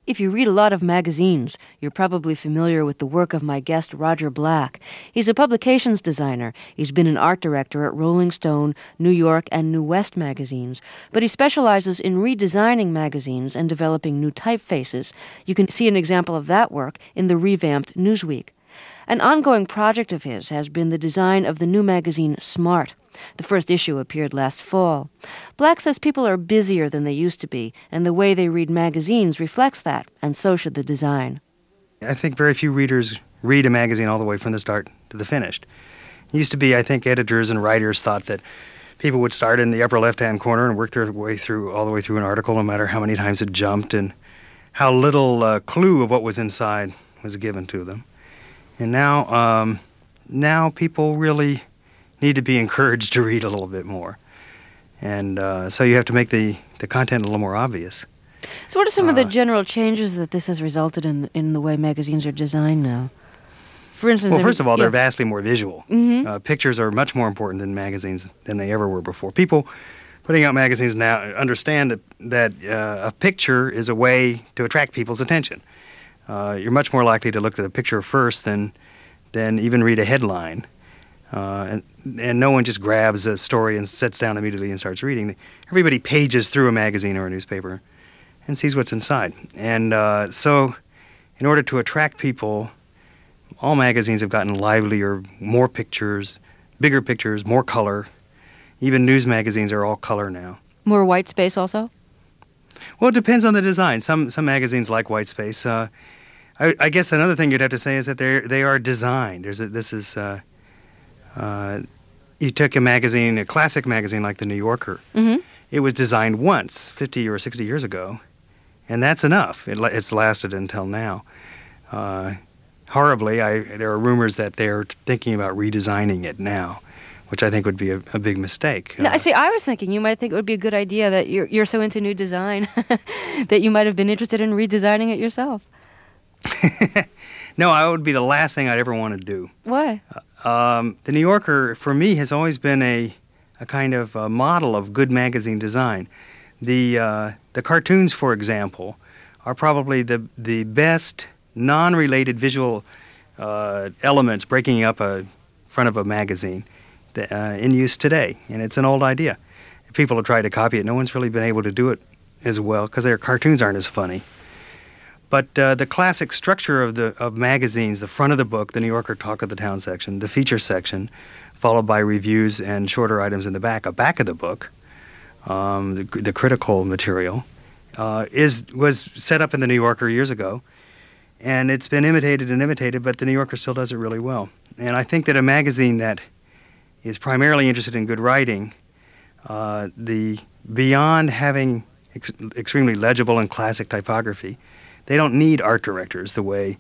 If you read a lot of magazines, you're probably familiar with the work of my guest Roger Black. He's a publications designer. He's been an art director at Rolling Stone, New York, and New West magazines. But he specializes in redesigning magazines and developing new typefaces. You can see an example of that work in the revamped Newsweek. An ongoing project of his has been the design of the new magazine Smart. The first issue appeared last fall. Black says people are busier than they used to be, and the way they read magazines reflects that, and so should the design. I think very few readers read a magazine all the way from the start to the finished. It used to be, I think, editors and writers thought that people would start in the upper left-hand corner and work their way through, all the way through an article, no matter how many times it jumped and how little clue of what was inside was given to them. And now people really need to be encouraged to read a little bit more. And so you have to make the content a little more obvious. So what are some of the general changes that this has resulted in the way magazines are designed now? For instance, well, first of all, they're vastly more visual. Mm-hmm. Pictures are much more important in magazines than they ever were before. People putting out magazines now understand that a picture is a way to attract people's attention. You're much more likely to look at the picture first than even read a headline. And no one just grabs a story and sits down immediately and starts reading. Everybody pages through a magazine or a newspaper and sees what's inside. And so in order to attract people, all magazines have gotten livelier, more pictures, bigger pictures, more color. Even news magazines are all color now. More white space also? Well, it depends on the design. Some magazines like white space. I guess another thing you'd have to say is that they are designed. You took a magazine, a classic magazine like The New Yorker. Mm-hmm. It was designed once, 50 or 60 years ago, and that's enough. It's lasted until now. Horribly, there are rumors that they're thinking about redesigning it now, which I think would be a big mistake. No, I was thinking you might think it would be a good idea that you're so into new design that you might have been interested in redesigning it yourself. No, I would be the last thing I'd ever want to do. Why? The New Yorker, for me, has always been a kind of a model of good magazine design. The cartoons, for example, are probably the best non-related visual elements breaking up a front of a magazine in use today, and it's an old idea. People have tried to copy it. No one's really been able to do it as well because their cartoons aren't as funny. But the classic structure of magazines, the front of the book, the New Yorker Talk of the Town section, the feature section, followed by reviews and shorter items in the back, a back of the book, the critical material, was set up in the New Yorker years ago, and it's been imitated, but the New Yorker still does it really well. And I think that a magazine that is primarily interested in good writing, beyond having extremely legible and classic typography, they don't need art directors the way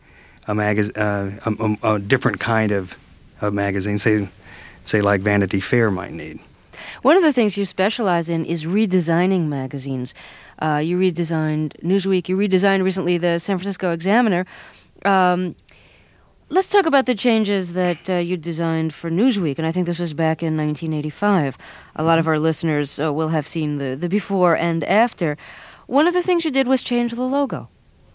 a different kind of magazine, say like Vanity Fair, might need. One of the things you specialize in is redesigning magazines. You redesigned Newsweek. You redesigned recently the San Francisco Examiner. Let's talk about the changes that you designed for Newsweek, and I think this was back in 1985. A lot of our listeners will have seen the before and after. One of the things you did was change the logo.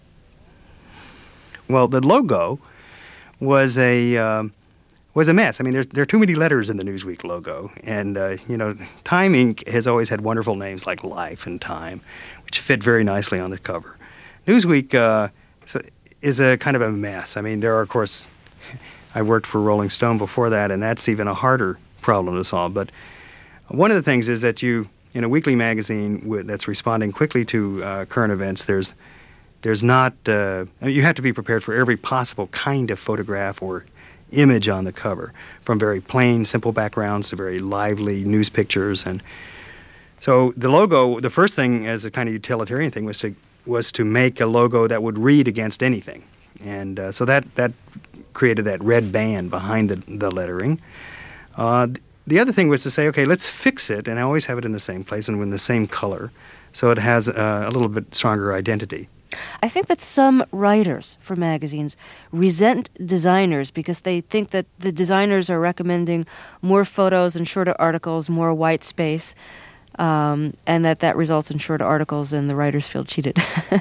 Well, the logo was a mess. I mean, there are too many letters in the Newsweek logo, and Time Inc. has always had wonderful names like Life and Time, which fit very nicely on the cover. Newsweek is a kind of a mess. I mean, there are, of course, I worked for Rolling Stone before that, and that's even a harder problem to solve. But one of the things is that in a weekly magazine that's responding quickly to current events, there's not, you have to be prepared for every possible kind of photograph or image on the cover, from very plain, simple backgrounds to very lively news pictures. And so the logo, the first thing as a kind of utilitarian thing was to make a logo that would read against anything. And so that created that red band behind the lettering. The other thing was to say, okay, let's fix it, and I always have it in the same place and in the same color, so it has a little bit stronger identity. I think that some writers for magazines resent designers because they think that the designers are recommending more photos and shorter articles, more white space, and that results in shorter articles and the writers feel cheated.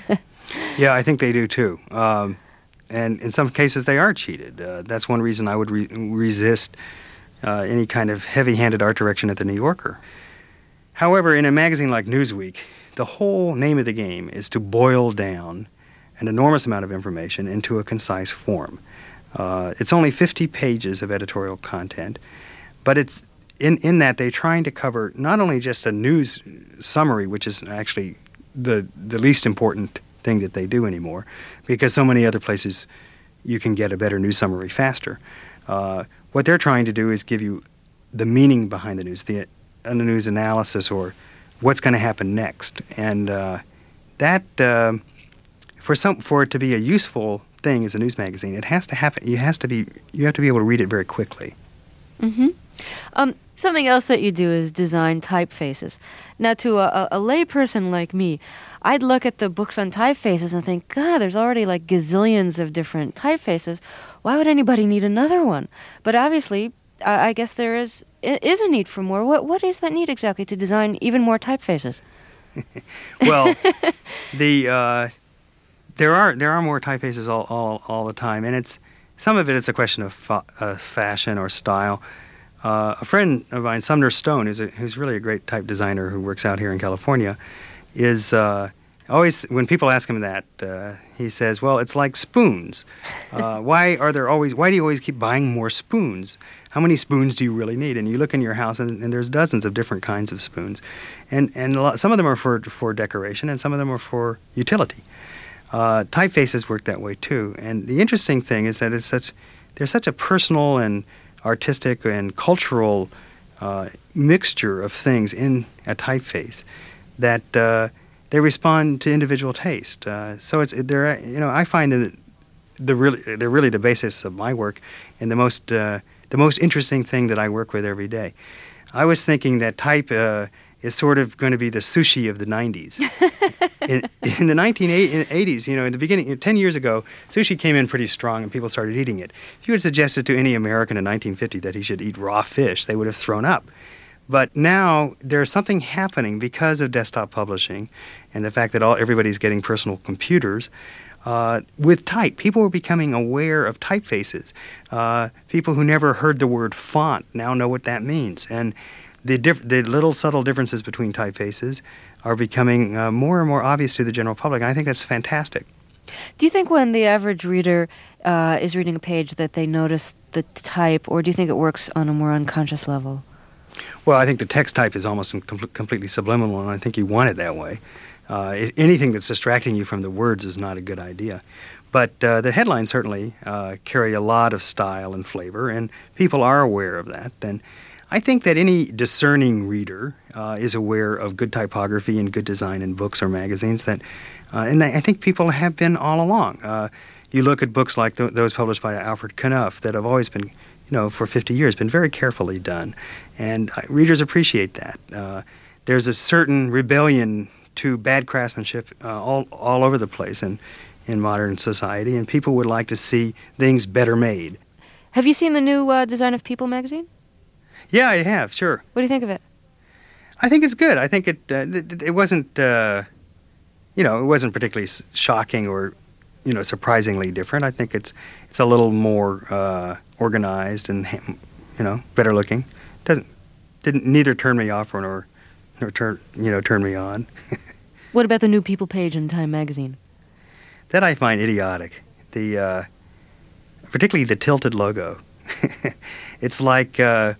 Yeah, I think they do too. And in some cases, they are cheated. That's one reason I would resist any kind of heavy-handed art direction at the New Yorker. However, in a magazine like Newsweek, the whole name of the game is to boil down an enormous amount of information into a concise form. It's only 50 pages of editorial content, but it's in that they're trying to cover not only just a news summary, which is actually the least important thing that they do anymore, because so many other places you can get a better news summary faster. What they're trying to do is give you the meaning behind the news, the news analysis, or what's going to happen next. And that for it to be a useful thing as a news magazine, it has to happen. You have to be able to read it very quickly. Mm-hmm. Something else that you do is design typefaces. Now, to a layperson like me, I'd look at the books on typefaces and think, God, there's already like gazillions of different typefaces. Why would anybody need another one? But obviously, I guess there is a need for more. What is that need exactly to design even more typefaces? Well, there are more typefaces all the time, and some of it's a question of fashion or style. A friend of mine, Sumner Stone, who's really a great type designer who works out here in California, is always, when people ask him that, he says, "Well, it's like spoons. Why do you always keep buying more spoons? How many spoons do you really need?" And you look in your house, and there's dozens of different kinds of spoons, and some of them are for decoration, and some of them are for utility. Typefaces work that way too. And the interesting thing is that there's such a personal and artistic and cultural mixture of things in a typeface that they respond to individual taste. So I find that they're really the basis of my work and the most interesting thing that I work with every day. I was thinking that type is sort of going to be the sushi of the 90s. In the 1980s, in the beginning, 10 years ago, sushi came in pretty strong and people started eating it. If you had suggested to any American in 1950 that he should eat raw fish, they would have thrown up. But now there's something happening because of desktop publishing and the fact that everybody's getting personal computers. With type, people are becoming aware of typefaces. People who never heard the word font now know what that means. And the little subtle differences between typefaces are becoming more and more obvious to the general public. And I think that's fantastic. Do you think when the average reader is reading a page that they notice the type, or do you think it works on a more unconscious level? Well, I think the text type is almost completely subliminal, and I think you want it that way. Anything that's distracting you from the words is not a good idea. But the headlines certainly carry a lot of style and flavor, and people are aware of that. And I think that any discerning reader is aware of good typography and good design in books or magazines. And I think people have been all along. You look at books like those published by Alfred Knuff that have always been, for 50 years, been very carefully done. And readers appreciate that. There's a certain rebellion to bad craftsmanship all over the place in modern society, and people would like to see things better made. Have you seen the new design of People magazine? Yeah, I have, sure. What do you think of it? I think it's good. I think it wasn't, it wasn't particularly shocking or, surprisingly different. I think it's a little more organized and, better looking. Didn't neither turn me off nor turn me on. What about the new People page in Time magazine? That I find idiotic. Particularly the tilted logo. It's like,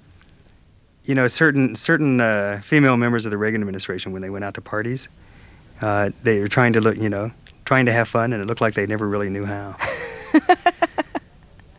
certain female members of the Reagan administration, when they went out to parties, they were trying to have fun, and it looked like they never really knew how.